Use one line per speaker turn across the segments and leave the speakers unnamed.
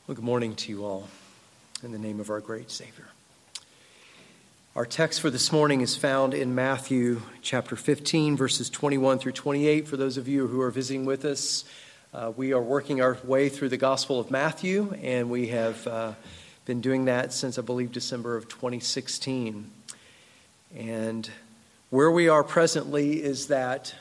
Well, good morning to you all in the name of our great Savior. Our text for this morning is found in Matthew chapter 15, verses 21 through 28. For those of you who are visiting with us, we are working our way through the Gospel of Matthew, and we have been doing that since, I believe, December of 2016. And where we are presently is that,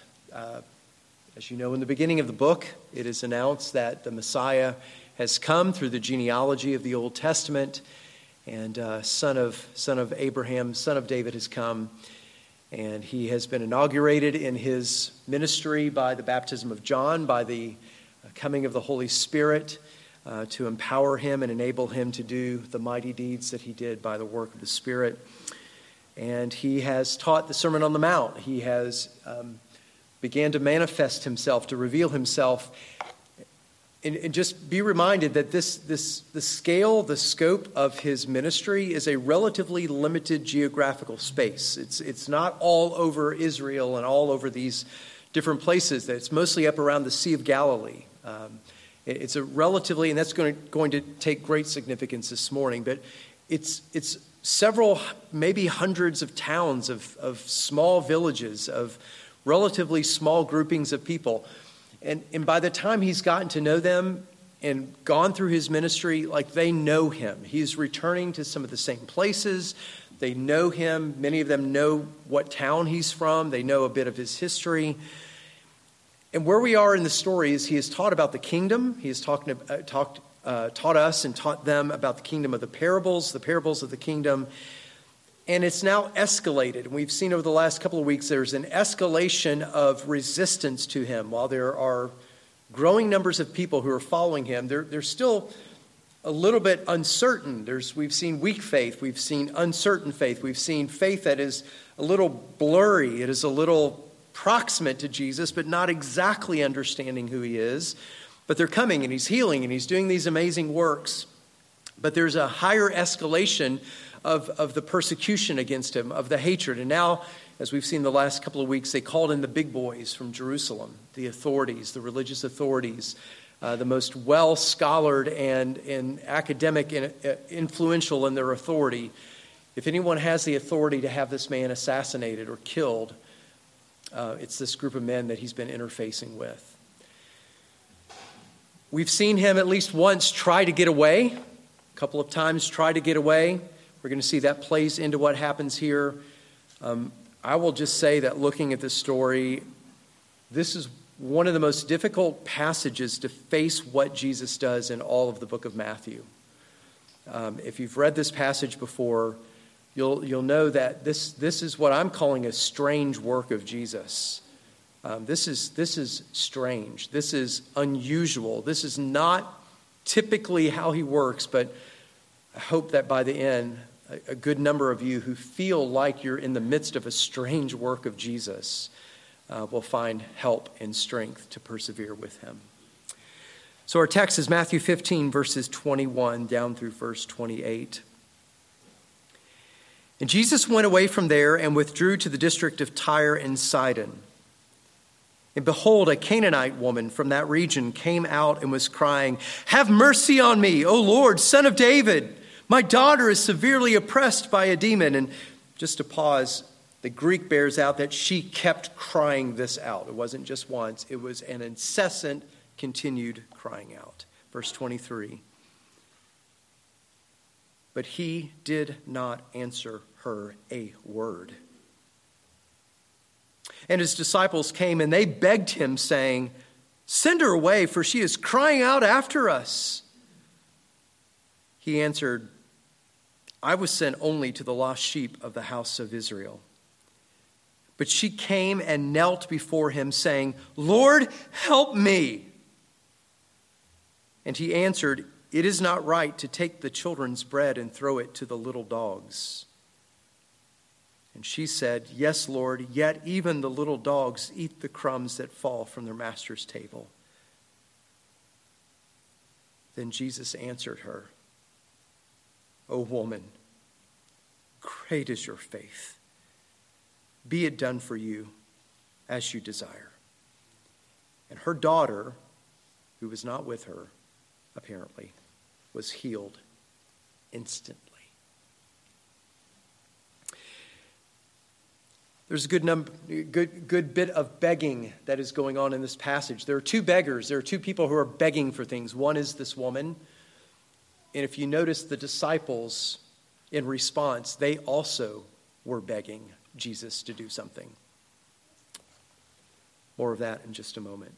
as you know, in the beginning of the book, it is announced that the Messiah has come through the genealogy of the Old Testament, and son of Abraham, son of David has come, and he has been inaugurated in his ministry by the baptism of John, by the coming of the Holy Spirit to empower him and enable him to do the mighty deeds that he did by the work of the Spirit. And he has taught the Sermon on the Mount. He has began to manifest himself, to reveal himself. And just be reminded that the scale, the scope of his ministry is a relatively limited geographical space. It's not all over Israel and all over these different places. It's mostly up around the Sea of Galilee. It's a relatively, and that's going to take great significance this morning, but it's several, maybe hundreds of towns, of small villages, of relatively small groupings of people. And by the time he's gotten to know them and gone through his ministry, like they know him. He's returning to some of the same places. They know him. Many of them know what town he's from. They know a bit of his history. And where we are in the story is he has taught about the kingdom. He has taught us and taught them about the kingdom of the parables of the kingdom. And it's now escalated. And we've seen over the last couple of weeks there's an escalation of resistance to him. While there are growing numbers of people who are following him, they're still a little bit uncertain. We've seen weak faith. We've seen uncertain faith. We've seen faith that is a little blurry. It is a little proximate to Jesus, but not exactly understanding who he is. But they're coming, and he's healing, and he's doing these amazing works. But there's a higher escalation of the persecution against him, of the hatred. And now, as we've seen the last couple of weeks, they called in the big boys from Jerusalem, the authorities, the religious authorities, the most well-scholared and academic and influential in their authority. If anyone has the authority to have this man assassinated or killed, it's this group of men that he's been interfacing with. We've seen him at least once try to get away, a couple of times try to get away. We're going to see that plays into what happens here. I will just say that looking at this story, this is one of the most difficult passages to face what Jesus does in all of the book of Matthew. If you've read this passage before, you'll know that this is what I'm calling a strange work of Jesus. This is strange. This is unusual. This is not typically how he works, but I hope that by the end, a good number of you who feel like you're in the midst of a strange work of Jesus will find help and strength to persevere with him. So our text is Matthew 15, verses 21 down through verse 28. And Jesus went away from there and withdrew to the district of Tyre and Sidon. And behold, a Canaanite woman from that region came out and was crying, "Have mercy on me, O Lord, Son of David. My daughter is severely oppressed by a demon." And just to pause, the Greek bears out that she kept crying this out. It wasn't just once. It was an incessant, continued crying out. Verse 23. But he did not answer her a word. And his disciples came and they begged him, saying, "Send her away, for she is crying out after us." He answered, "I was sent only to the lost sheep of the house of Israel." But she came and knelt before him, saying, "Lord, help me." And he answered, "It is not right to take the children's bread and throw it to the little dogs." And she said, "Yes, Lord, yet even the little dogs eat the crumbs that fall from their master's table." Then Jesus answered her, "O woman, great is your faith. Be it done for you as you desire." And her daughter, who was not with her, apparently, was healed instantly. There's a good bit of begging that is going on in this passage. There are two beggars. There are two people who are begging for things. One is this woman. And if you notice the disciples in response, they also were begging Jesus to do something. More of that in just a moment.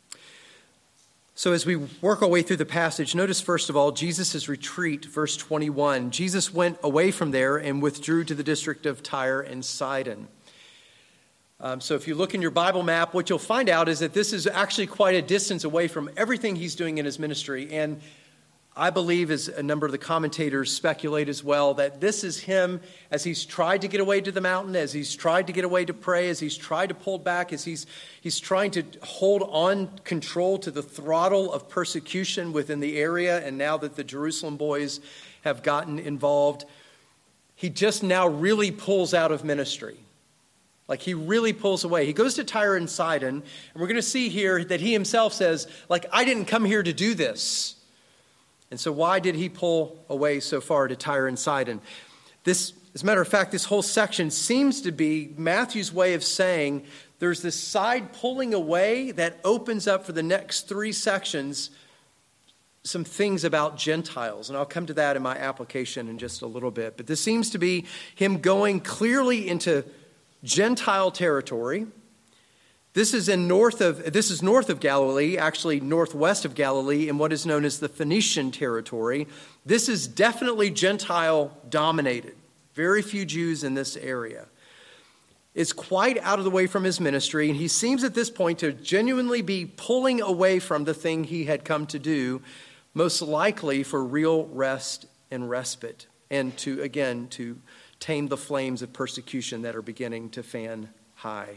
So as we work our way through the passage, notice first of all, Jesus' retreat, verse 21. Jesus went away from there and withdrew to the district of Tyre and Sidon. So if you look in your Bible map, what you'll find out is that this is actually quite a distance away from everything he's doing in his ministry. And I believe, as a number of the commentators speculate as well, that this is him as he's tried to get away to the mountain, as he's tried to get away to pray, as he's tried to pull back, as he's trying to hold on control to the throttle of persecution within the area. And now that the Jerusalem boys have gotten involved, he just now really pulls out of ministry. Like he really pulls away. He goes to Tyre and Sidon, and we're going to see here that he himself says, like, I didn't come here to do this. And so why did he pull away so far to Tyre and Sidon? This, as a matter of fact, this whole section seems to be Matthew's way of saying there's this side pulling away that opens up for the next three sections some things about Gentiles. And I'll come to that in my application in just a little bit. But this seems to be him going clearly into Gentile territory. This is north of Galilee, actually northwest of Galilee, in what is known as the Phoenician territory. This is definitely Gentile dominated. Very few Jews in this area. It's quite out of the way from his ministry, and he seems at this point to genuinely be pulling away from the thing he had come to do, most likely for real rest and respite, and to tame the flames of persecution that are beginning to fan high.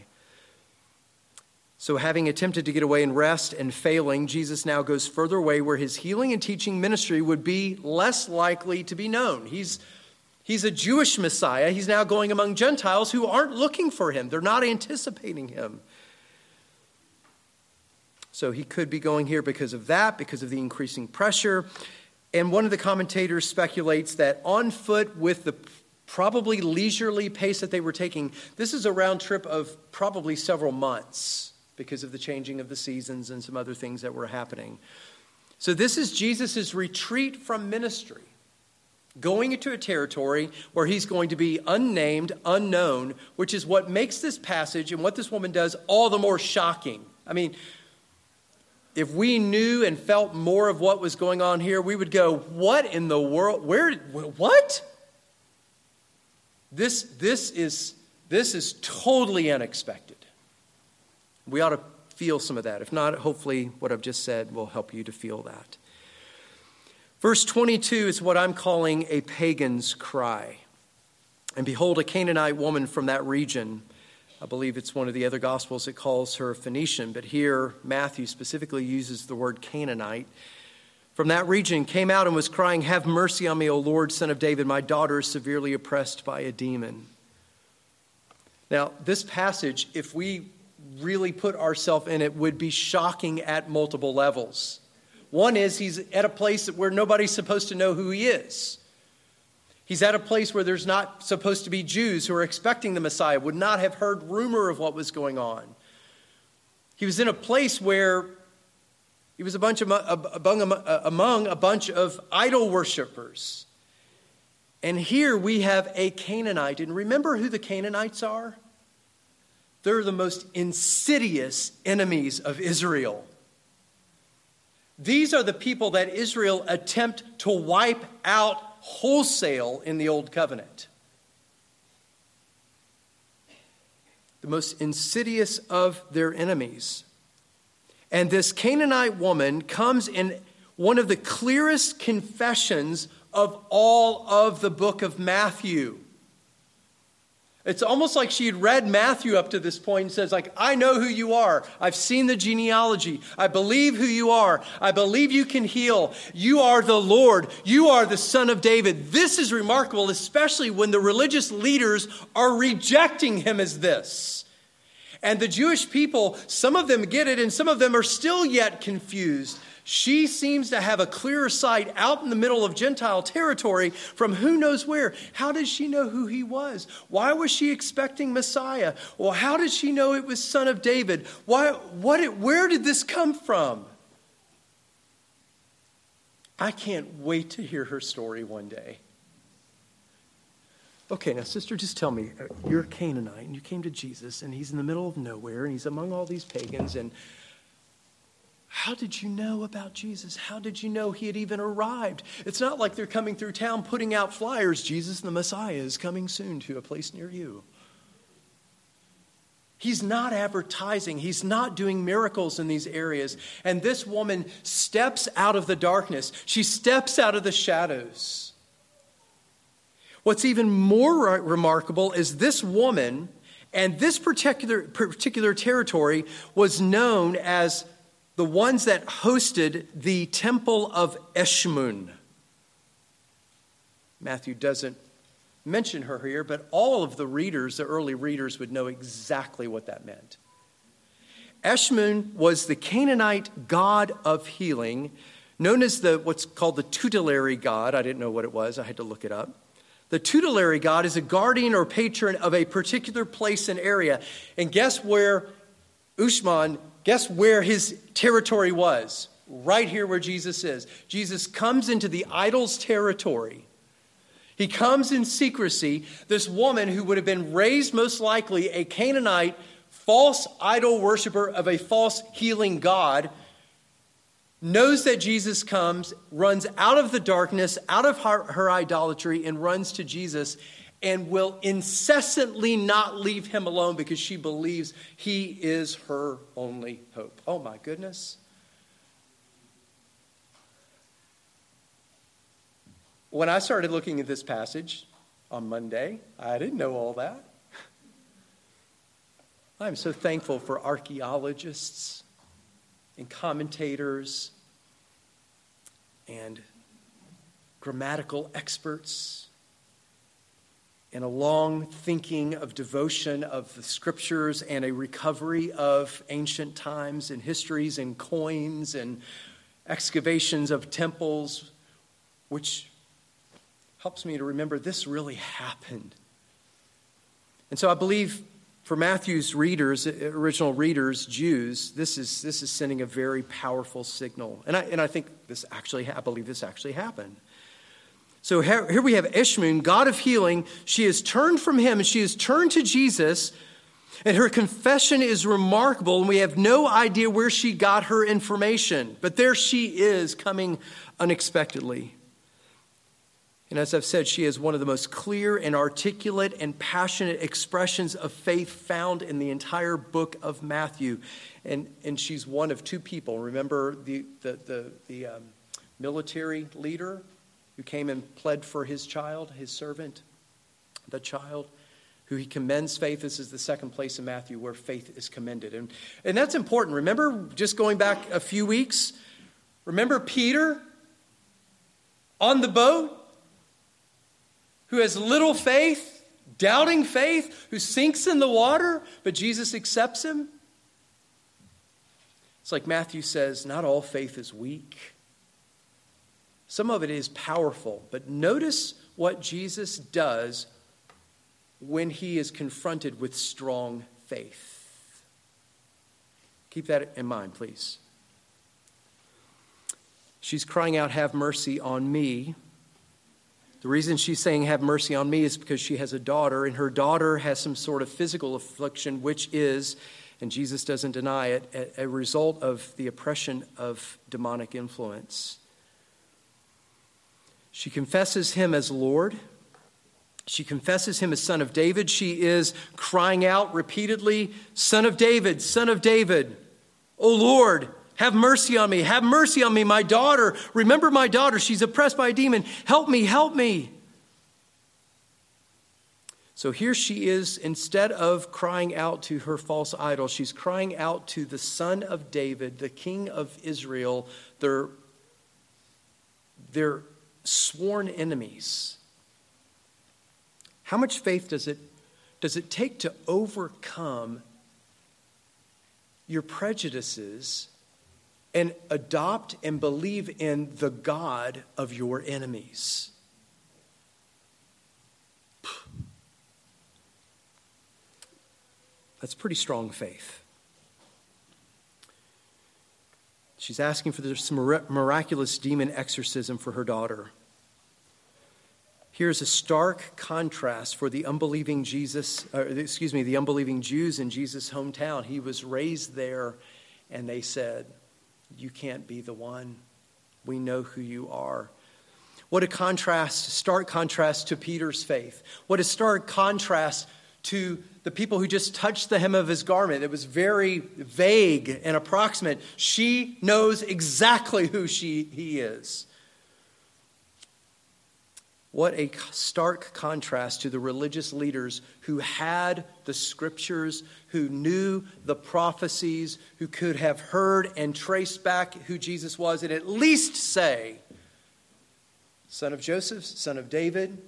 So having attempted to get away and rest and failing, Jesus now goes further away where his healing and teaching ministry would be less likely to be known. He's a Jewish Messiah. He's now going among Gentiles who aren't looking for him. They're not anticipating him. So he could be going here because of that, because of the increasing pressure. And one of the commentators speculates that on foot with the probably leisurely pace that they were taking, this is a round trip of probably several months because of the changing of the seasons and some other things that were happening. So this is Jesus' retreat from ministry, going into a territory where he's going to be unnamed, unknown, which is what makes this passage and what this woman does all the more shocking. I mean, if we knew and felt more of what was going on here, we would go, what in the world? What? This is totally unexpected. We ought to feel some of that. If not, hopefully what I've just said will help you to feel that. Verse 22 is what I'm calling a pagan's cry. And behold, a Canaanite woman from that region. I believe it's one of the other Gospels that calls her Phoenician, but here Matthew specifically uses the word Canaanite. From that region came out and was crying, "Have mercy on me, O Lord, Son of David. My daughter is severely oppressed by a demon." Now, this passage, if we really put ourselves in it, would be shocking at multiple levels. One is he's at a place where nobody's supposed to know who he is. He's at a place where there's not supposed to be Jews who are expecting the Messiah, would not have heard rumor of what was going on. He was in a place where he was among a bunch of idol worshipers. And here we have a Canaanite. And remember who the Canaanites are? They're the most insidious enemies of Israel. These are the people that Israel attempt to wipe out wholesale in the Old Covenant. The most insidious of their enemies. And this Canaanite woman comes in one of the clearest confessions of all of the book of Matthew. It's almost like she had read Matthew up to this point and says, like, I know who you are. I've seen the genealogy. I believe who you are. I believe you can heal. You are the Lord. You are the Son of David. This is remarkable, especially when the religious leaders are rejecting him as this. And the Jewish people, some of them get it and some of them are still yet confused. She seems to have a clearer sight out in the middle of Gentile territory from who knows where. How did she know who he was? Why was she expecting Messiah? Well, how did she know it was Son of David? Where did this come from? I can't wait to hear her story one day. Okay, now, sister, just tell me, you're a Canaanite, and you came to Jesus, and he's in the middle of nowhere, and he's among all these pagans, and how did you know about Jesus? How did you know he had even arrived? It's not like they're coming through town putting out flyers, Jesus the Messiah is coming soon to a place near you. He's not advertising. He's not doing miracles in these areas. And this woman steps out of the darkness. She steps out of the shadows. What's even more remarkable is this woman and this particular territory was known as the ones that hosted the temple of Eshmun. Matthew doesn't mention her here, but all of the early readers would know exactly what that meant. Eshmun was the Canaanite god of healing, known as what's called the tutelary god. I didn't know what it was. I had to look it up. The tutelary god is a guardian or patron of a particular place and area. And guess where his territory was? Right here where Jesus is. Jesus comes into the idol's territory. He comes in secrecy. This woman who would have been raised most likely a Canaanite, false idol worshiper of a false healing god, knows that Jesus comes, runs out of the darkness, out of her idolatry, and runs to Jesus, and will incessantly not leave him alone because she believes he is her only hope. Oh my goodness. When I started looking at this passage on Monday, I didn't know all that. I'm so thankful for archaeologists and commentators and grammatical experts and a long thinking of devotion of the scriptures and a recovery of ancient times and histories and coins and excavations of temples, which helps me to remember this really happened. And so I believe for Matthew's readers, original readers, Jews, this is sending a very powerful signal. And I think I believe this actually happened. So here we have Eshmun, God of healing. She has turned from him and she has turned to Jesus. And her confession is remarkable. And we have no idea where she got her information. But there she is coming unexpectedly. And as I've said, she is one of the most clear and articulate and passionate expressions of faith found in the entire book of Matthew. And she's one of two people. Remember the military leader who came and pled for his child, his servant, the child, who he commends faith. This is the second place in Matthew where faith is commended. And that's important. Remember, just going back a few weeks, remember Peter on the boat? Who has little faith, doubting faith, who sinks in the water, but Jesus accepts him? It's like Matthew says, not all faith is weak. Some of it is powerful, but notice what Jesus does when he is confronted with strong faith. Keep that in mind, please. She's crying out, "Have mercy on me." The reason she's saying, "Have mercy on me," is because she has a daughter, and her daughter has some sort of physical affliction, which is, and Jesus doesn't deny it, a result of the oppression of demonic influence. She confesses him as Lord. She confesses him as Son of David. She is crying out repeatedly, Son of David, Son of David, O Lord, have mercy on me. Have mercy on me, my daughter. Remember my daughter. She's oppressed by a demon. Help me, help me. So here she is, instead of crying out to her false idol, she's crying out to the Son of David, the King of Israel, their sworn enemies. How much faith does it take to overcome your prejudices and adopt and believe in the God of your enemies. That's pretty strong faith. She's asking for this miraculous demon exorcism for her daughter. Here's a stark contrast for the unbelieving the unbelieving Jews in Jesus' hometown. He was raised there, and they said, "You can't be the one. We know who you are." What a contrast, stark contrast to Peter's faith. What a stark contrast to the people who just touched the hem of his garment. It was very vague and approximate. She knows exactly who he is. What a stark contrast to the religious leaders who had the scriptures, who knew the prophecies, who could have heard and traced back who Jesus was, and at least say, son of Joseph, son of David,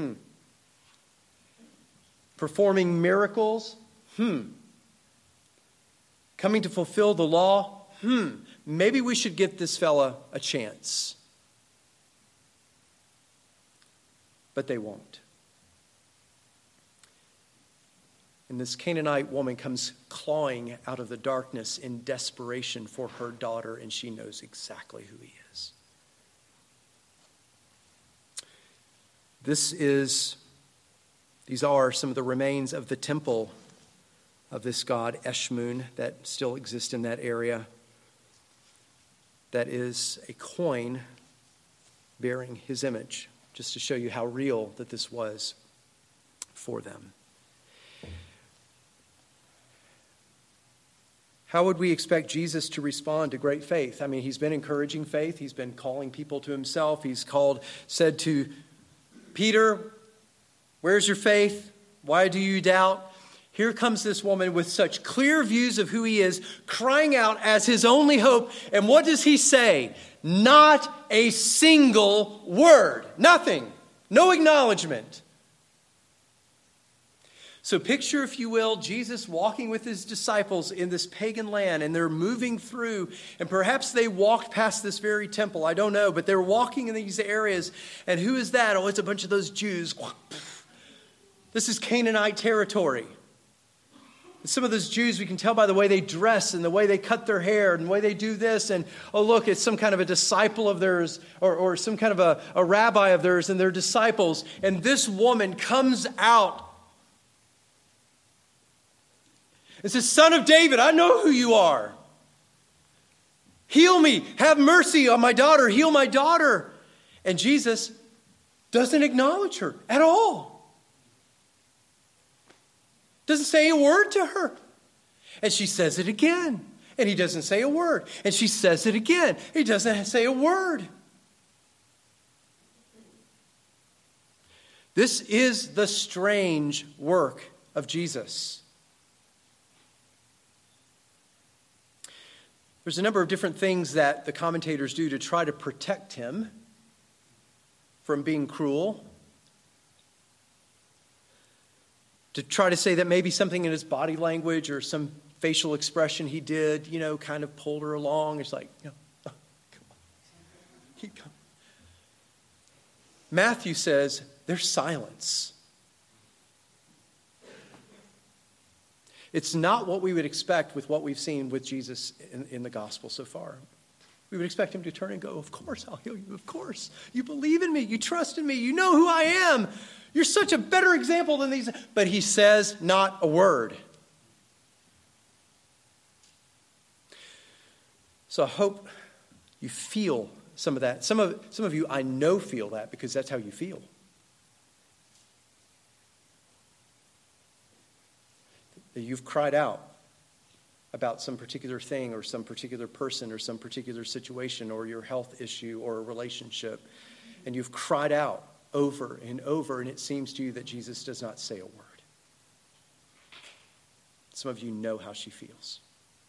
performing miracles, coming to fulfill the law, maybe we should give this fella a chance. But they won't. And this Canaanite woman comes clawing out of the darkness in desperation for her daughter, and she knows exactly who he is. These are some of the remains of the temple of this god Eshmun that still exists in that area. That is a coin bearing his image, just to show you how real that this was for them. How would we expect Jesus to respond to great faith? I mean, he's been encouraging faith. He's been calling people to himself. He's said to Peter, "Where's your faith? Why do you doubt?" Here comes this woman with such clear views of who he is, crying out as his only hope. And what does he say? Not a single word. Nothing. No acknowledgement. So picture, if you will, Jesus walking with his disciples in this pagan land, and they're moving through, and perhaps they walked past this very temple. I don't know, but they're walking in these areas. And who is that? Oh, it's a bunch of those Jews. This is Canaanite territory. Some of those Jews, we can tell by the way they dress and the way they cut their hair and the way they do this. And, oh, look, it's some kind of a disciple of theirs or some kind of a rabbi of theirs and their disciples. And this woman comes out and says, "Son of David, I know who you are. Heal me. Have mercy on my daughter. Heal my daughter." And Jesus doesn't acknowledge her at all. Doesn't say a word to her. And she says it again. And he doesn't say a word. And she says it again. He doesn't say a word. This is the strange work of Jesus. There's a number of different things that the commentators do to try to protect him from being cruel. To try to say that maybe something in his body language or some facial expression he did, kind of pulled her along. It's like, oh, come on. Keep coming. Matthew says there's silence. It's not what we would expect with what we've seen with Jesus in the gospel so far. We would expect him to turn and go, "Of course I'll heal you. Of course. You believe in me. You trust in me. You know who I am. You're such a better example than these." But he says not a word. So I hope you feel some of that. Some of you, I know, feel that because that's how you feel. That you've cried out about some particular thing or some particular person or some particular situation or your health issue or a relationship. And you've cried out over and over, and it seems to you that Jesus does not say a word. Some of you know how she feels.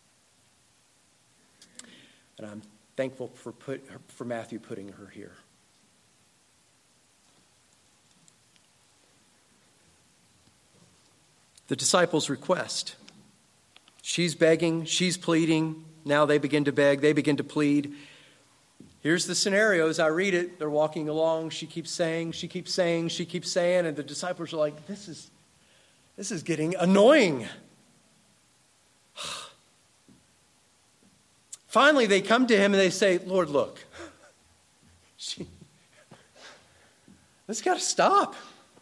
And I'm thankful for Matthew putting her here. The disciples' request. She's begging, she's pleading, Now they begin to beg. They begin to plead. Here's the scenario as I read it. They're walking along. She keeps saying, she keeps saying, she keeps saying. And the disciples are like, this is getting annoying. Finally, they come to him and they say, Lord, look. This got to stop.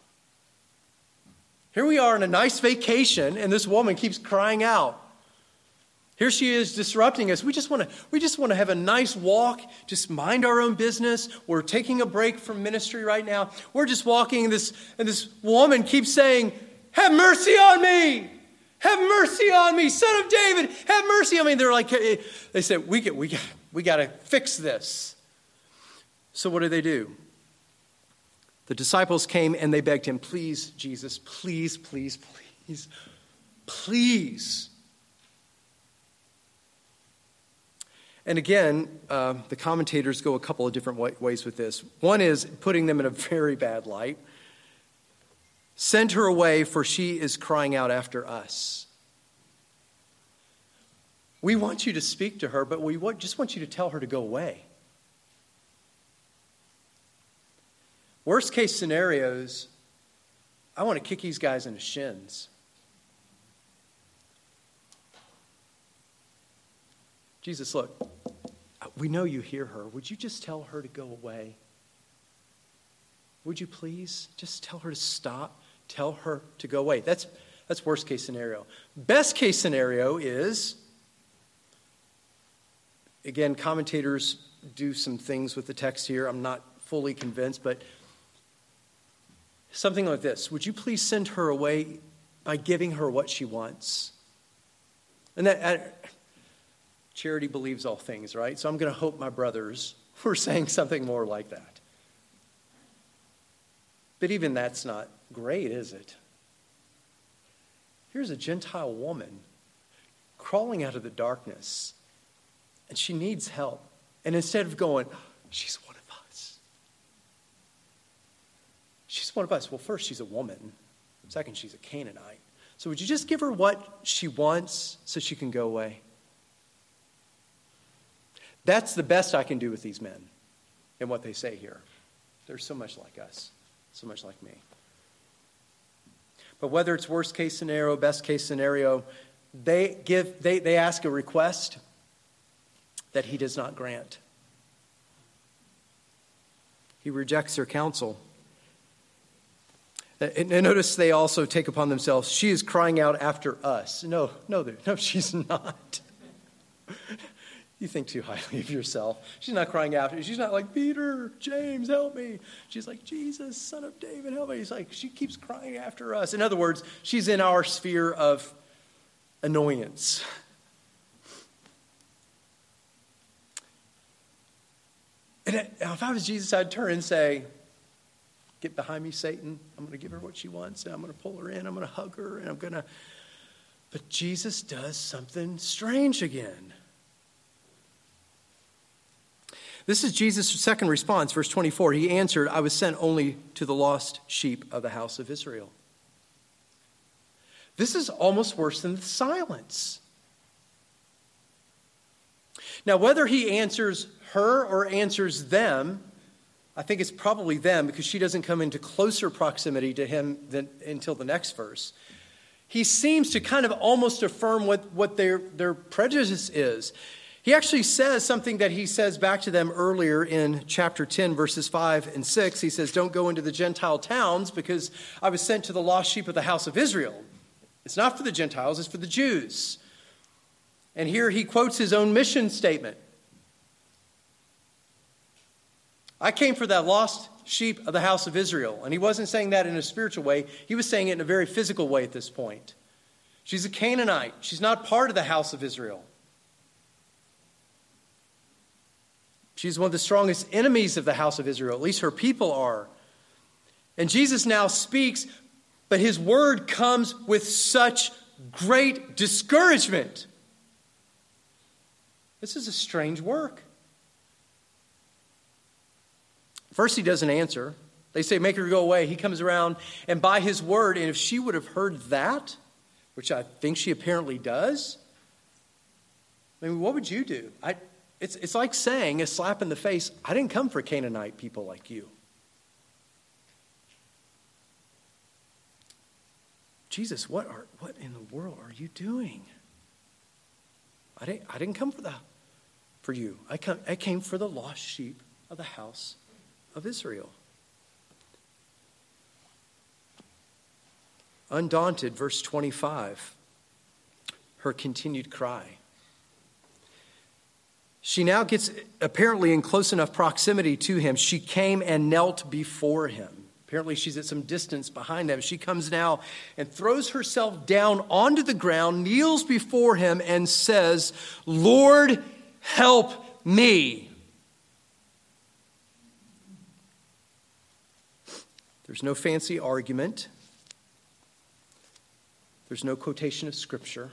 Here we are on a nice vacation, and this woman keeps crying out. Here she is disrupting us. We just want to have a nice walk, just mind our own business. We're taking a break from ministry right now. We're just walking, and this woman keeps saying, have mercy on me. Have mercy on me, Son of David. Have mercy on me. They're like, they said, we got to fix this. So what do? The disciples came and they begged him, please, Jesus, please, please, please, please. And again, the commentators go a couple of different ways with this. One is putting them in a very bad light. Send her away, for she is crying out after us. We want you to speak to her, but we just want you to tell her to go away. Worst case scenarios, I want to kick these guys in the shins. Jesus, look, we know you hear her. Would you just tell her to go away? Would you please just tell her to stop? Tell her to go away. That's worst case scenario. Best case scenario is, again, commentators do some things with the text here. I'm not fully convinced, but something like this. Would you please send her away by giving her what she wants? And that charity believes all things, right? So I'm going to hope my brothers were saying something more like that. But even that's not great, is it? Here's a Gentile woman crawling out of the darkness, and she needs help. And instead of going, she's one of us. She's one of us. Well, first, she's a woman. Second, she's a Canaanite. So would you just give her what she wants so she can go away? That's the best I can do with these men and what they say here. They're so much like us, so much like me. But whether it's worst case scenario, best case scenario, they ask a request that he does not grant. He rejects their counsel. And notice they also take upon themselves, she is crying out after us. No, she's not. You think too highly of yourself. She's not crying after you. She's not like, Peter, James, help me. She's like, Jesus, Son of David, help me. He's like, she keeps crying after us. In other words, she's in our sphere of annoyance. And if I was Jesus, I'd turn and say, get behind me, Satan. I'm going to give her what she wants. And I'm going to pull her in. I'm going to hug her. And I'm going to... But Jesus does something strange again. This is Jesus' second response, verse 24. He answered, I was sent only to the lost sheep of the house of Israel. This is almost worse than the silence. Now, whether he answers her or answers them, I think it's probably them because she doesn't come into closer proximity to him until the next verse. He seems to kind of almost affirm what their prejudice is. He actually says something that he says back to them earlier in chapter 10, verses 5 and 6. He says, don't go into the Gentile towns because I was sent to the lost sheep of the house of Israel. It's not for the Gentiles, it's for the Jews. And here he quotes his own mission statement. I came for that lost sheep of the house of Israel. And he wasn't saying that in a spiritual way. He was saying it in a very physical way at this point. She's a Canaanite. She's not part of the house of Israel. She's one of the strongest enemies of the house of Israel. At least her people are. And Jesus now speaks, but his word comes with such great discouragement. This is a strange work. First, he doesn't answer. They say, make her go away. He comes around, and by his word, and if she would have heard that, which I think she apparently does, I mean, what would you do? It's like saying, a slap in the face, I didn't come for Canaanite people like you. Jesus, what in the world are you doing? I didn't come for you. I came for the lost sheep of the house of Israel. Undaunted, verse 25, her continued cry. She now gets apparently in close enough proximity to him. She came and knelt before him. Apparently she's at some distance behind him. She comes now and throws herself down onto the ground, kneels before him and says, Lord, help me. There's no fancy argument. There's no quotation of Scripture.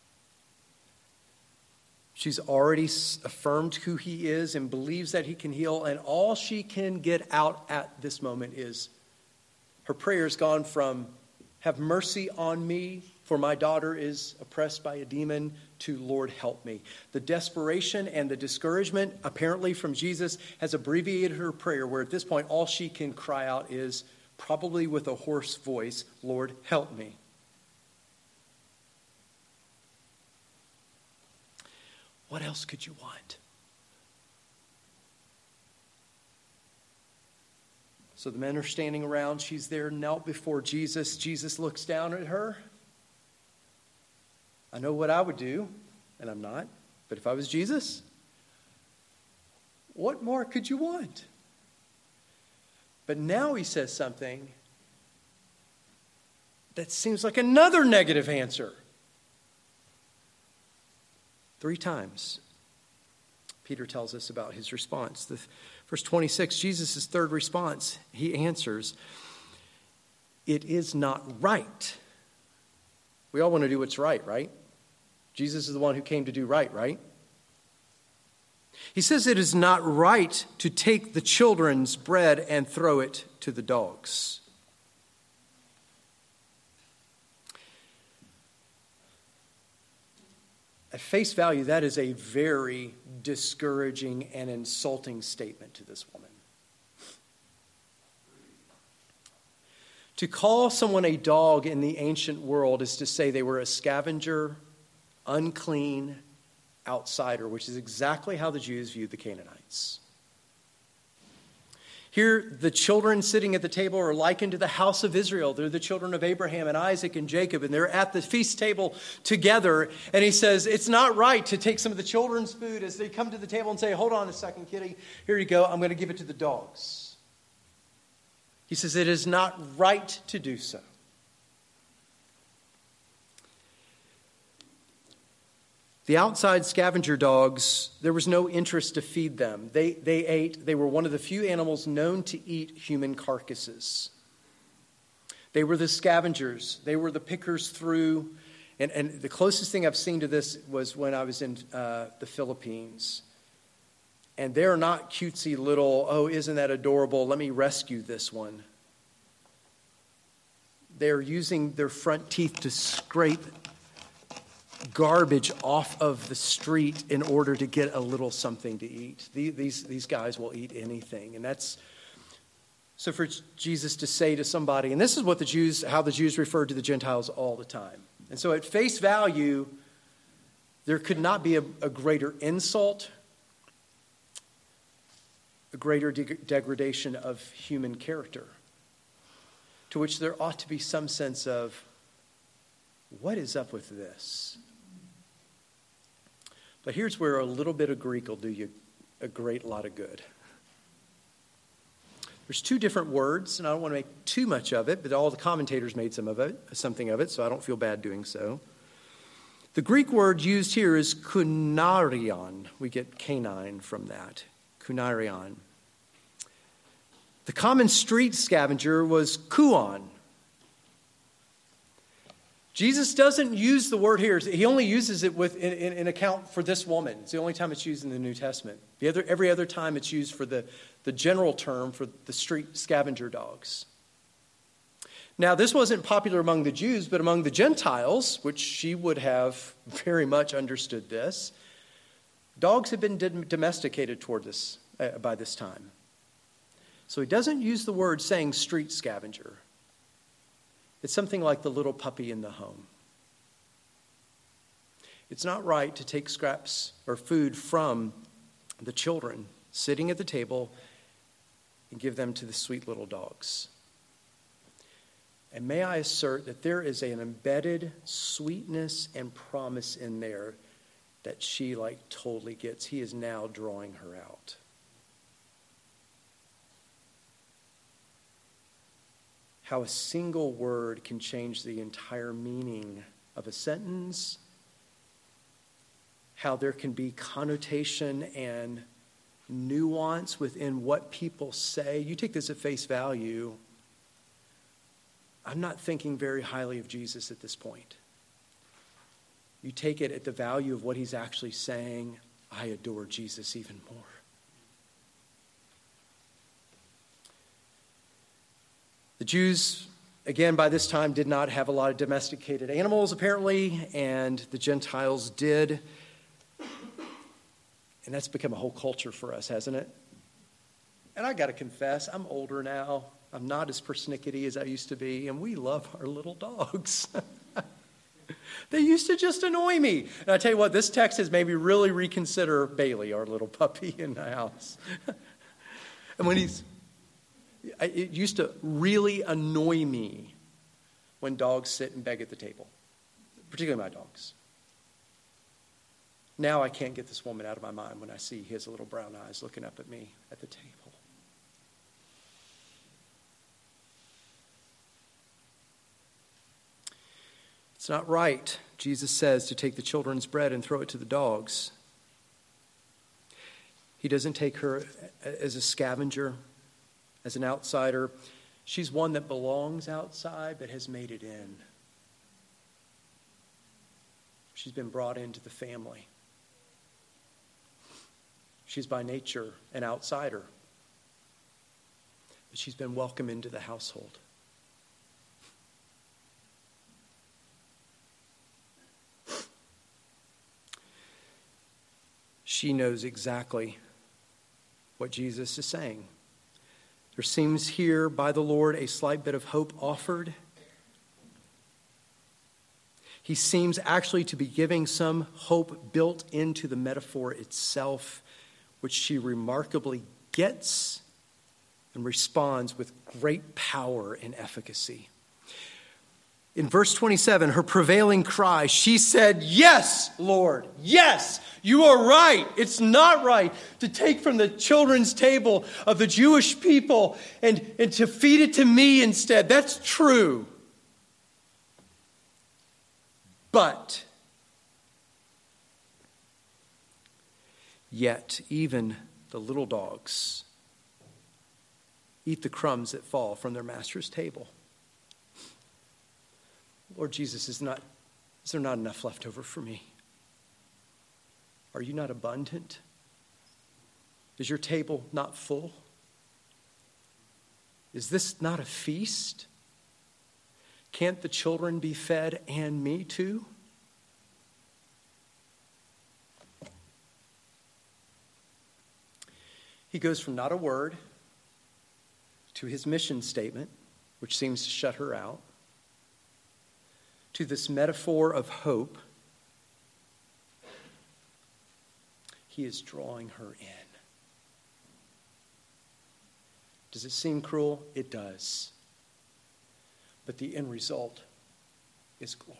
She's already affirmed who he is and believes that he can heal. And all she can get out at this moment is her prayer's gone from, have mercy on me, for my daughter is oppressed by a demon, to Lord, help me. The desperation and the discouragement, apparently from Jesus, has abbreviated her prayer, where at this point all she can cry out is, probably with a hoarse voice, Lord, help me. What else could you want? So the men are standing around. She's there, knelt before Jesus. Jesus looks down at her. I know what I would do, and I'm not. But if I was Jesus, what more could you want? But now he says something that seems like another negative answer. 3 times, Peter tells us about his response. Verse 26, Jesus' third response, he answers, it is not right. We all want to do what's right, right? Jesus is the one who came to do right? He says it is not right to take the children's bread and throw it to the dogs. At face value, that is a very discouraging and insulting statement to this woman. To call someone a dog in the ancient world is to say they were a scavenger, unclean, outsider, which is exactly how the Jews viewed the Canaanites. Here, the children sitting at the table are likened to the house of Israel. They're the children of Abraham and Isaac and Jacob, and they're at the feast table together. And he says, it's not right to take some of the children's food as they come to the table and say, hold on a second, kitty. Here you go. I'm going to give it to the dogs. He says, it is not right to do so. The outside scavenger dogs, there was no interest to feed them. They ate. They were one of the few animals known to eat human carcasses. They were the scavengers. They were the pickers through. And the closest thing I've seen to this was when I was in the Philippines. And they're not cutesy little, oh, isn't that adorable? Let me rescue this one. They're using their front teeth to scrape garbage off of the street in order to get a little something to eat. These guys will eat anything. And that's so for Jesus to say to somebody, and this is what how the Jews referred to the Gentiles all the time. And so at face value, there could not be a greater insult, a greater degradation of human character, to which there ought to be some sense of, what is up with this? But here's where a little bit of Greek will do you a great lot of good. There's 2 different words, and I don't want to make too much of it, but all the commentators made something of it, so I don't feel bad doing so. The Greek word used here is kunarion. We get canine from that. Kunarion. The common street scavenger was kuon. Jesus doesn't use the word here. He only uses it in account for this woman. It's the only time it's used in the New Testament. Every other time it's used for the general term for the street scavenger dogs. Now, this wasn't popular among the Jews, but among the Gentiles, which she would have very much understood this. Dogs had been domesticated by this time. So he doesn't use the word saying street scavenger. It's something like the little puppy in the home. It's not right to take scraps or food from the children sitting at the table and give them to the sweet little dogs. And may I assert that there is an embedded sweetness and promise in there that she totally gets. He is now drawing her out. How a single word can change the entire meaning of a sentence. How there can be connotation and nuance within what people say. You take this at face value. I'm not thinking very highly of Jesus at this point. You take it at the value of what he's actually saying. I adore Jesus even more. The Jews, again, by this time did not have a lot of domesticated animals, apparently, and the Gentiles did. And that's become a whole culture for us, hasn't it? And I got to confess, I'm older now. I'm not as persnickety as I used to be, and we love our little dogs. They used to just annoy me. And I tell you what, this text has made me really reconsider Bailey, our little puppy in the house. And it used to really annoy me when dogs sit and beg at the table, particularly my dogs. Now I can't get this woman out of my mind when I see his little brown eyes looking up at me at the table. It's not right, Jesus says, to take the children's bread and throw it to the dogs. He doesn't take her as a scavenger, as an outsider. She's one that belongs outside but has made it in. She's been brought into the family. She's by nature an outsider, but she's been welcomed into the household. She knows exactly what Jesus is saying. There seems here by the Lord a slight bit of hope offered. He seems actually to be giving some hope built into the metaphor itself, which she remarkably gets and responds with great power and efficacy. In verse 27, her prevailing cry, she said, "Yes, Lord, yes, you are right. It's not right to take from the children's table of the Jewish people and to feed it to me instead. That's true. But yet even the little dogs eat the crumbs that fall from their master's table." Lord Jesus, is there not enough left over for me? Are you not abundant? Is your table not full? Is this not a feast? Can't the children be fed and me too? He goes from not a word to his mission statement, which seems to shut her out, to this metaphor of hope. He is drawing her in. Does it seem cruel? It does. But the end result is glory.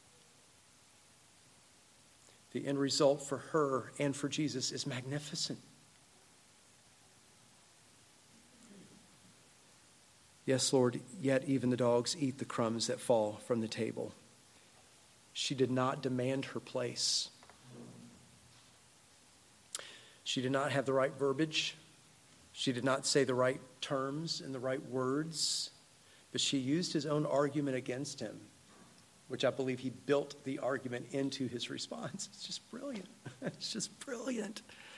The end result for her and for Jesus is magnificent. Yes, Lord, yet even the dogs eat the crumbs that fall from the table. She did not demand her place. She did not have the right verbiage. She did not say the right terms and the right words. But she used his own argument against him, which I believe he built the argument into his response. It's just brilliant. It's just brilliant.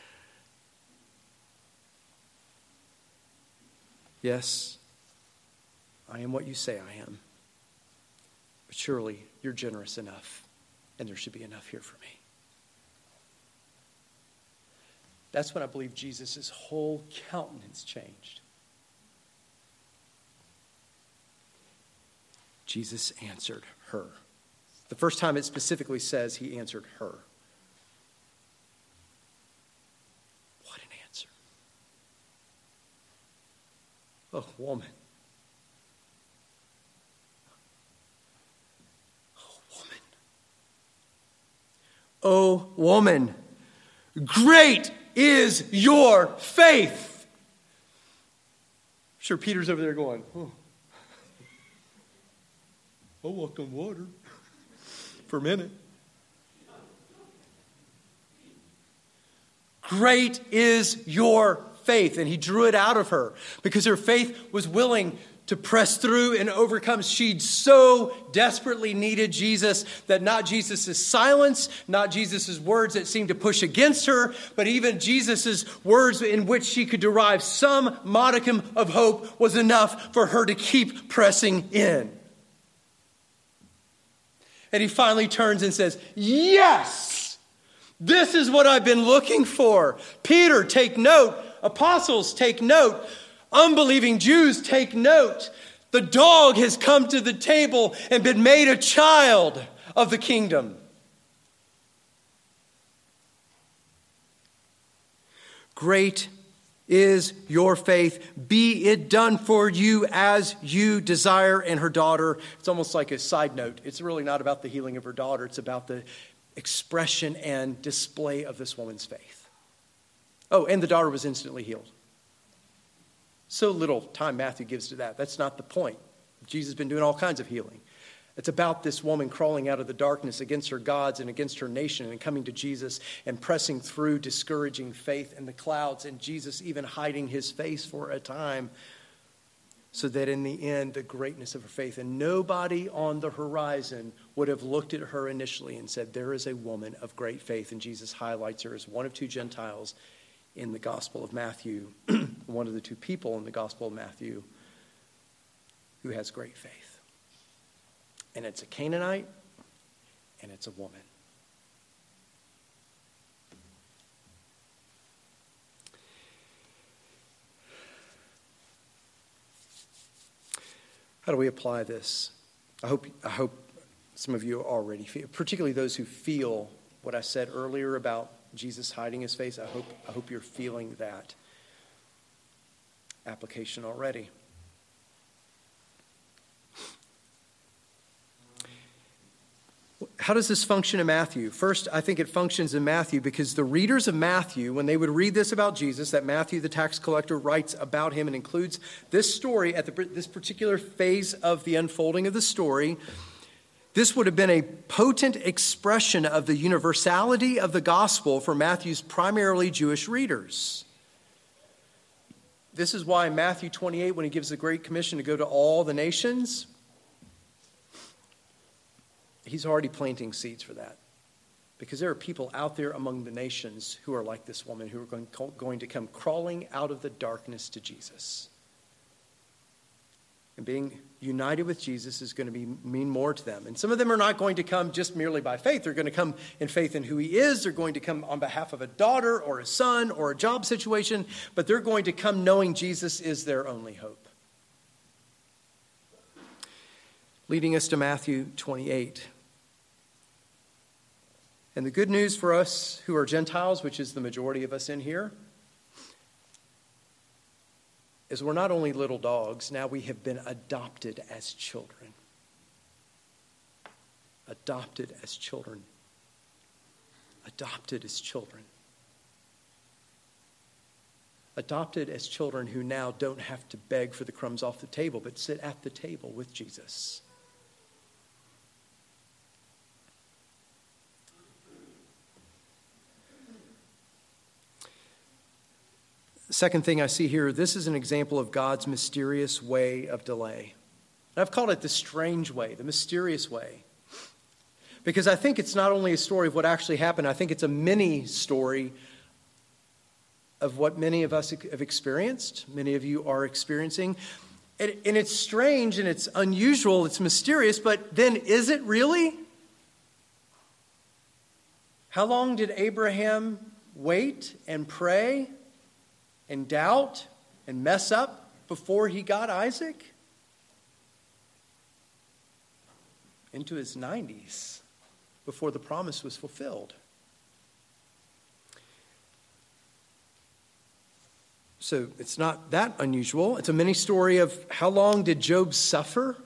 Yes, I am what you say I am. But surely you're generous enough, and there should be enough here for me. That's when I believe Jesus' whole countenance changed. Jesus answered her. The first time it specifically says he answered her. What an answer. Oh, woman. Oh, woman, great is your faith. I'm sure Peter's over there going, oh, I'll walk on water for a minute. Great is your faith. And he drew it out of her because her faith was willing to press through and overcome. She so desperately needed Jesus that not Jesus' silence, not Jesus' words that seemed to push against her, but even Jesus' words in which she could derive some modicum of hope was enough for her to keep pressing in. And he finally turns and says, yes, this is what I've been looking for. Peter, take note. Apostles, take note. Unbelieving Jews, take note. The dog has come to the table and been made a child of the kingdom. Great is your faith. Be it done for you as you desire. And her daughter, it's almost like a side note. It's really not about the healing of her daughter. It's about the expression and display of this woman's faith. Oh, and the daughter was instantly healed. So little time Matthew gives to that. That's not the point. Jesus has been doing all kinds of healing. It's about this woman crawling out of the darkness against her gods and against her nation and coming to Jesus and pressing through discouraging faith in the clouds, and Jesus even hiding his face for a time so that in the end, the greatness of her faith. And nobody on the horizon would have looked at her initially and said, there is a woman of great faith. And Jesus highlights her as one of two Gentiles in the Gospel of Matthew, one of the two people in the Gospel of Matthew who has great faith. And it's a Canaanite, and it's a woman. How do we apply this? I hope some of you already feel, particularly those who feel what I said earlier about Jesus hiding his face. I hope you're feeling that application already. How does this function in Matthew? First, I think it functions in Matthew because the readers of Matthew, when they would read this about Jesus, that Matthew the tax collector writes about him and includes this story at this particular phase of the unfolding of the story, this would have been a potent expression of the universality of the gospel for Matthew's primarily Jewish readers. This is why in Matthew 28, when he gives the Great Commission to go to all the nations, he's already planting seeds for that. Because there are people out there among the nations who are like this woman, who are going to come crawling out of the darkness to Jesus. And being united with Jesus is going to mean more to them. And some of them are not going to come just merely by faith. They're going to come in faith in who he is. They're going to come on behalf of a daughter or a son or a job situation. But they're going to come knowing Jesus is their only hope. Leading us to Matthew 28. And the good news for us who are Gentiles, which is the majority of us in here, is we're not only little dogs, now we have been adopted as children. Adopted as children. Adopted as children. Adopted as children who now don't have to beg for the crumbs off the table, but sit at the table with Jesus. Second thing I see here, this is an example of God's mysterious way of delay. And I've called it the strange way, the mysterious way. Because I think it's not only a story of what actually happened, I think it's a mini story of what many of us have experienced, many of you are experiencing. And it's strange and it's unusual, it's mysterious, but then is it really? How long did Abraham wait and pray and doubt and mess up before he got Isaac? Into his 90s before the promise was fulfilled. So it's not that unusual. It's a mini story of how long did Job suffer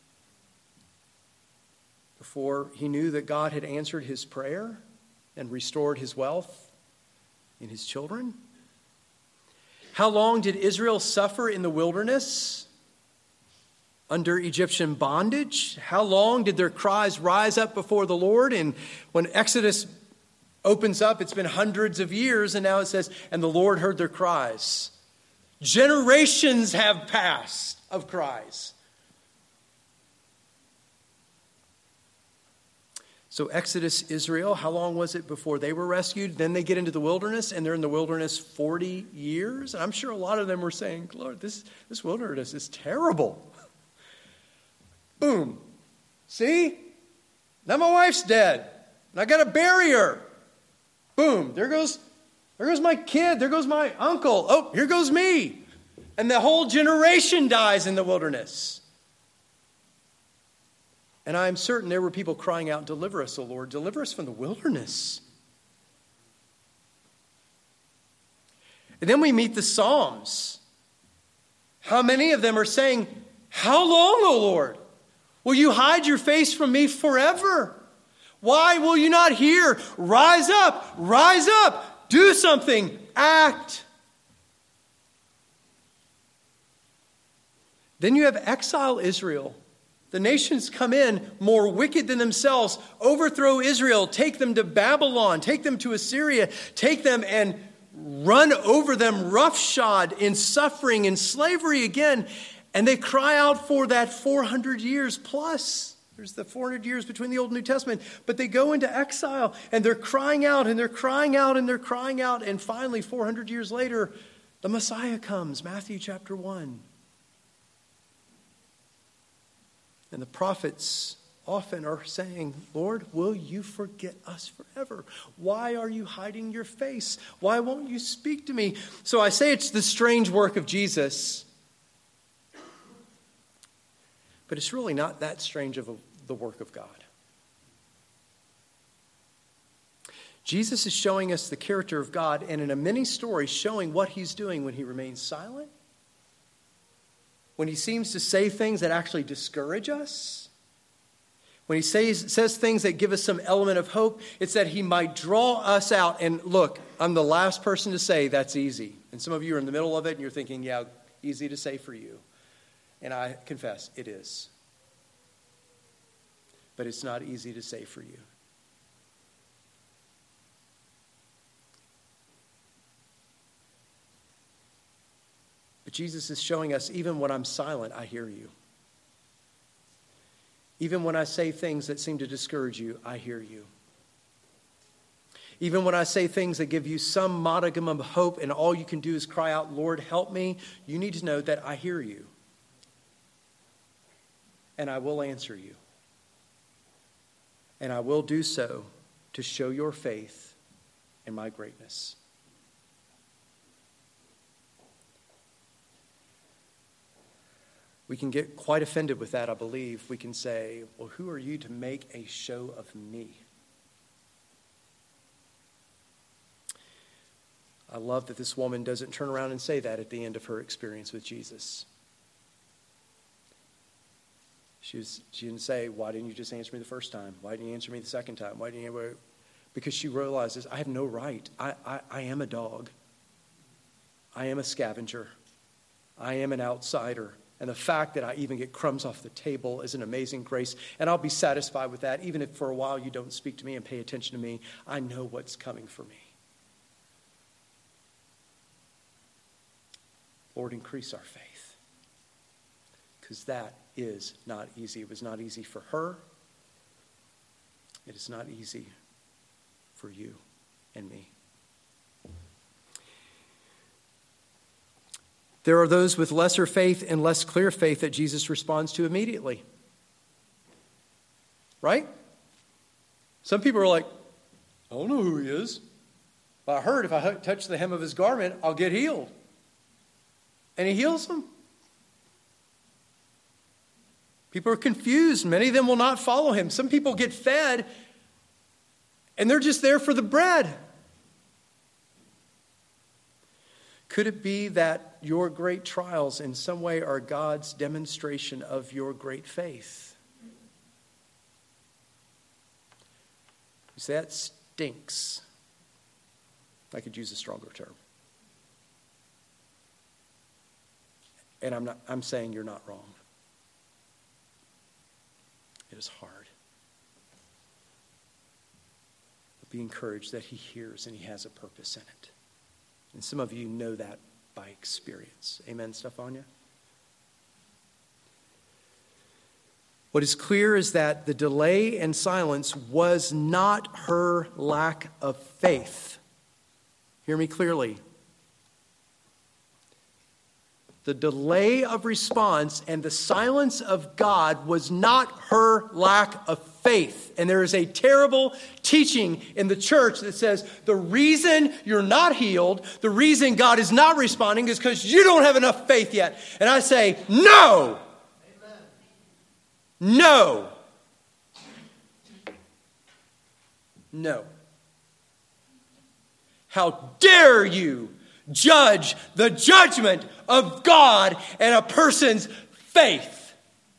before he knew that God had answered his prayer and restored his wealth and his children? How long did Israel suffer in the wilderness under Egyptian bondage? How long did their cries rise up before the Lord? And when Exodus opens up, it's been hundreds of years, and now it says, and the Lord heard their cries. Generations have passed of cries. So Exodus, Israel, how long was it before they were rescued? Then they get into the wilderness, and they're in the wilderness 40 years. And I'm sure a lot of them were saying, Lord, this wilderness is terrible. Boom. See? Now my wife's dead, and I got to bury her. Boom. There goes my kid. There goes my uncle. Oh, here goes me. And the whole generation dies in the wilderness. And I'm certain there were people crying out, deliver us, O Lord. Deliver us from the wilderness. And then we meet the Psalms. How many of them are saying, how long, O Lord? Will you hide your face from me forever? Why will you not hear? Rise up, do something, act. Then you have exile Israel. The nations come in more wicked than themselves, overthrow Israel, take them to Babylon, take them to Assyria, take them and run over them roughshod in suffering and slavery again. And they cry out for that 400 years plus. There's the 400 years between the Old and New Testament. But they go into exile and they're crying out and they're crying out and they're crying out. And finally, 400 years later, the Messiah comes, Matthew chapter 1. And the prophets often are saying, Lord, will you forget us forever? Why are you hiding your face? Why won't you speak to me? So I say it's the strange work of Jesus. But it's really not that strange of the work of God. Jesus is showing us the character of God, and in a mini story showing what he's doing when he remains silent, when he seems to say things that actually discourage us, when he says things that give us some element of hope. It's that he might draw us out. And look, I'm the last person to say that's easy. And some of you are in the middle of it and you're thinking, yeah, easy to say for you. And I confess, it is. But it's not easy to say for you. But Jesus is showing us, even when I'm silent, I hear you. Even when I say things that seem to discourage you, I hear you. Even when I say things that give you some modicum of hope and all you can do is cry out, Lord, help me, you need to know that I hear you. And I will answer you. And I will do so to show your faith in my greatness. We can get quite offended with that, I believe. We can say, well, who are you to make a show of me? I love that this woman doesn't turn around and say that at the end of her experience with Jesus. She didn't say, why didn't you just answer me the first time? Why didn't you answer me the second time? Why didn't you? Because she realizes, I have no right. I am a dog. I am a scavenger. I am an outsider. And the fact that I even get crumbs off the table is an amazing grace. And I'll be satisfied with that. Even if for a while you don't speak to me and pay attention to me, I know what's coming for me. Lord, increase our faith. Because that is not easy. It was not easy for her. It is not easy for you and me. There are those with lesser faith and less clear faith that Jesus responds to immediately. Right? Some people are like, I don't know who he is. Well, I heard if I touch the hem of his garment, I'll get healed. And he heals them. People are confused. Many of them will not follow him. Some people get fed and they're just there for the bread. Could it be that your great trials in some way are God's demonstration of your great faith? You say, that stinks. I could use a stronger term. And I'm saying you're not wrong. It is hard. But be encouraged that he hears and he has a purpose in it. And some of you know that by experience. Amen, Stefania? What is clear is that the delay and silence was not her lack of faith. Hear me clearly. The delay of response and the silence of God was not her lack of faith. And there is a terrible teaching in the church that says the reason you're not healed, the reason God is not responding is because you don't have enough faith yet. And I say, no! Amen. No! No. How dare you judge the judgment of God and a person's faith?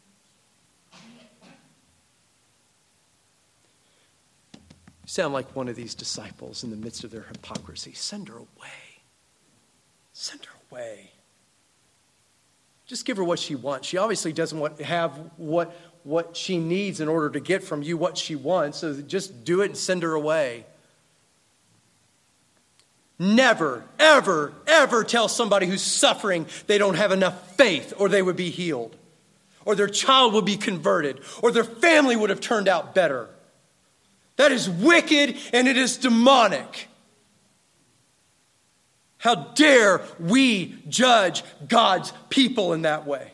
You sound like one of these disciples in the midst of their hypocrisy. Send her away. Send her away. Just give her what she wants. She obviously doesn't have what she needs in order to get from you what she wants. So just do it and send her away. Never, ever, ever tell somebody who's suffering they don't have enough faith or they would be healed, or their child would be converted, or their family would have turned out better. That is wicked and it is demonic. How dare we judge God's people in that way?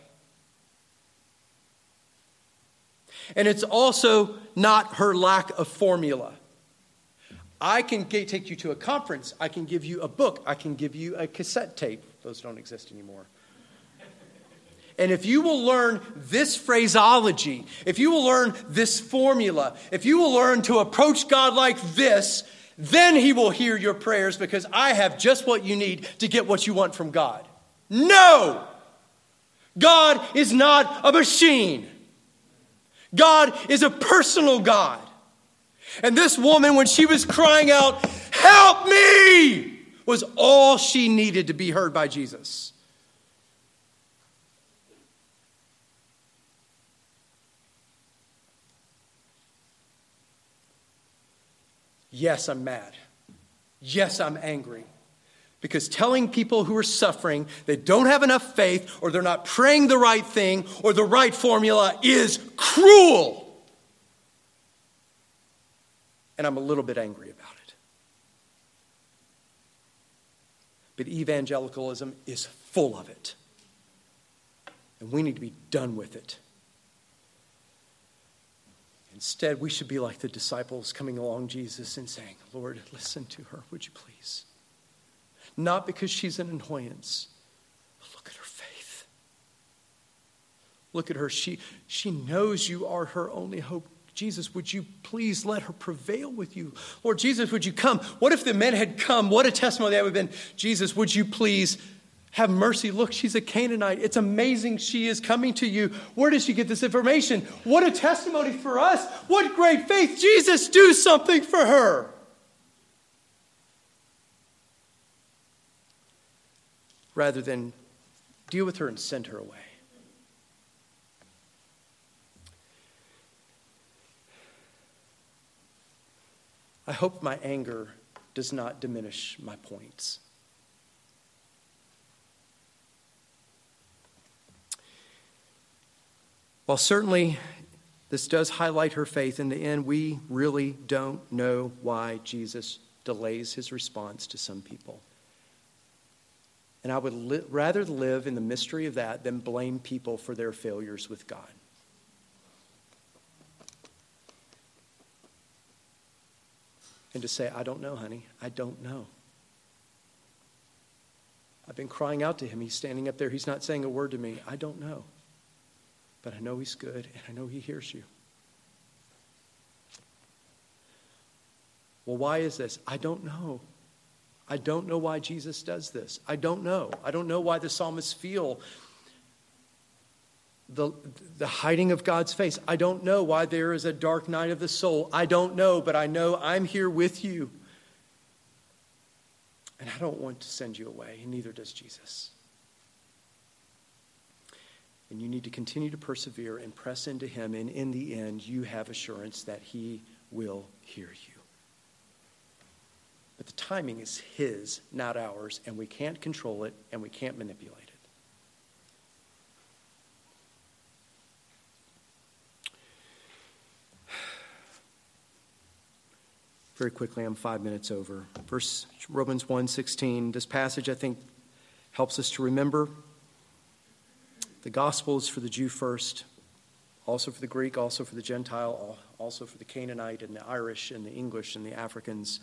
And it's also not her lack of formula. I can take you to a conference. I can give you a book. I can give you a cassette tape. Those don't exist anymore. And if you will learn this phraseology, if you will learn this formula, if you will learn to approach God like this, then he will hear your prayers because I have just what you need to get what you want from God. No! God is not a machine. God is a personal God. And this woman, when she was crying out, "Help me!" was all she needed to be heard by Jesus. Yes, I'm mad. Yes, I'm angry. Because telling people who are suffering they don't have enough faith or they're not praying the right thing or the right formula is cruel. And I'm a little bit angry about it. But evangelicalism is full of it. And we need to be done with it. Instead, we should be like the disciples coming along Jesus and saying, "Lord, listen to her, would you please?" Not because she's an annoyance, but look at her faith. Look at her. She knows you are her only hope. Jesus, would you please let her prevail with you? Lord Jesus, would you come? What if the men had come? What a testimony that would have been. Jesus, would you please have mercy? Look, she's a Canaanite. It's amazing she is coming to you. Where did she get this information? What a testimony for us. What great faith. Jesus, do something for her. Rather than deal with her and send her away. I hope my anger does not diminish my points. While certainly this does highlight her faith, in the end, we really don't know why Jesus delays his response to some people. And I would rather live in the mystery of that than blame people for their failures with God. And to say, I don't know, honey. I don't know. I've been crying out to him. He's standing up there. He's not saying a word to me. I don't know. But I know he's good, and I know he hears you. Well, why is this? I don't know. I don't know why Jesus does this. I don't know. I don't know why the psalmists feel the hiding of God's face. I don't know why there is a dark night of the soul. I don't know, but I know I'm here with you. And I don't want to send you away, and neither does Jesus. And you need to continue to persevere and press into him, and in the end, you have assurance that he will hear you. But the timing is his, not ours, and we can't control it, and we can't manipulate it. Very quickly, I'm 5 minutes over. Romans 1:16. This passage, I think, helps us to remember the gospel is for the Jew first, also for the Greek, also for the Gentile, also for the Canaanite and the Irish and the English and the Africans.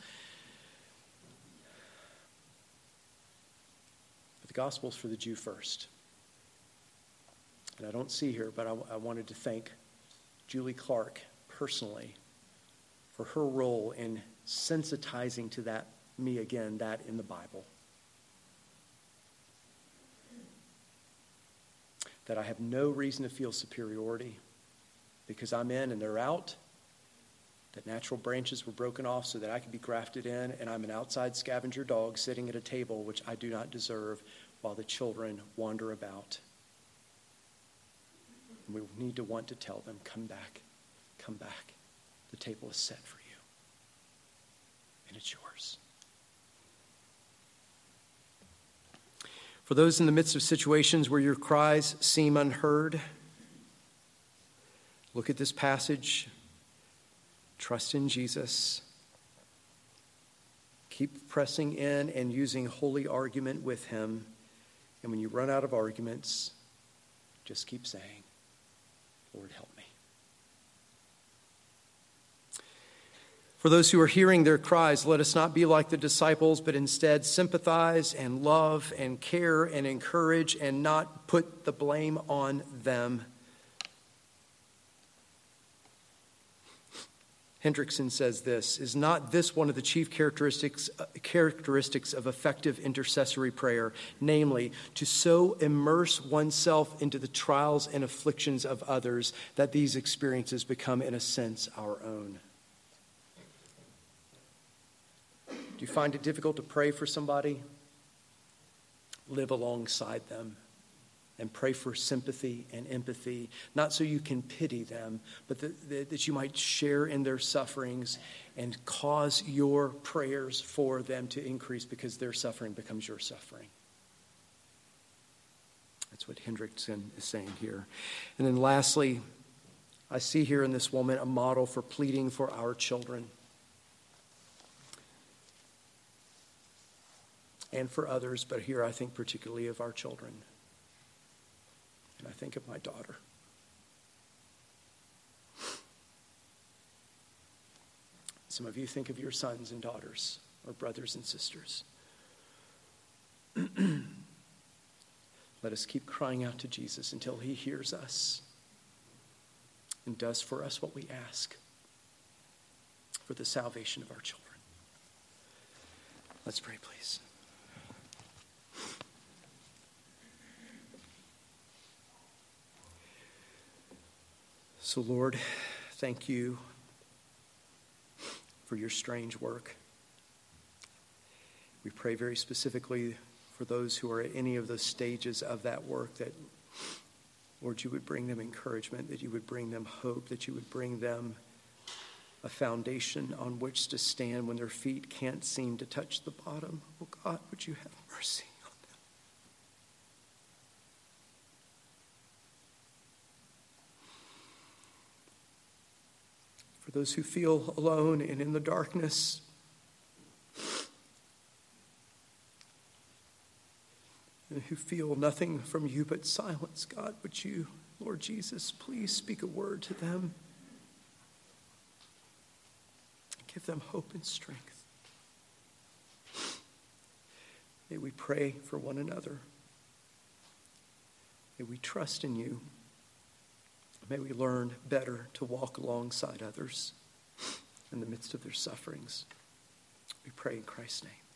But the gospel is for the Jew first. And I don't see here, but I wanted to thank Julie Clark personally for her role in sensitizing to that in the Bible. That I have no reason to feel superiority because I'm in and they're out. That natural branches were broken off so that I could be grafted in, and I'm an outside scavenger dog sitting at a table which I do not deserve while the children wander about. And we need to want to tell them, come back, come back. The table is set for you, and it's yours. For those in the midst of situations where your cries seem unheard, look at this passage. Trust in Jesus. Keep pressing in and using holy argument with him. And when you run out of arguments, just keep saying, Lord, help me. For those who are hearing their cries, let us not be like the disciples, but instead sympathize and love and care and encourage and not put the blame on them. Hendrickson says this, is not this one of the chief characteristics of effective intercessory prayer, namely, to so immerse oneself into the trials and afflictions of others that these experiences become, in a sense, our own? Do you find it difficult to pray for somebody? Live alongside them and pray for sympathy and empathy, not so you can pity them, but that you might share in their sufferings and cause your prayers for them to increase because their suffering becomes your suffering. That's what Hendrickson is saying here. And then lastly, I see here in this woman a model for pleading for our children and for others, but here I think particularly of our children. And I think of my daughter. Some of you think of your sons and daughters or brothers and sisters. Let us keep crying out to Jesus until he hears us and does for us what we ask for the salvation of our children. Let's pray, please. So, Lord, thank you for your strange work. We pray very specifically for those who are at any of those stages of that work that, Lord, you would bring them encouragement, that you would bring them hope, that you would bring them a foundation on which to stand when their feet can't seem to touch the bottom. Oh, God, would you have mercy? For those who feel alone and in the darkness, and who feel nothing from you but silence, God, would you, Lord Jesus, please speak a word to them. Give them hope and strength. May we pray for one another. May we trust in you. May we learn better to walk alongside others in the midst of their sufferings. We pray in Christ's name.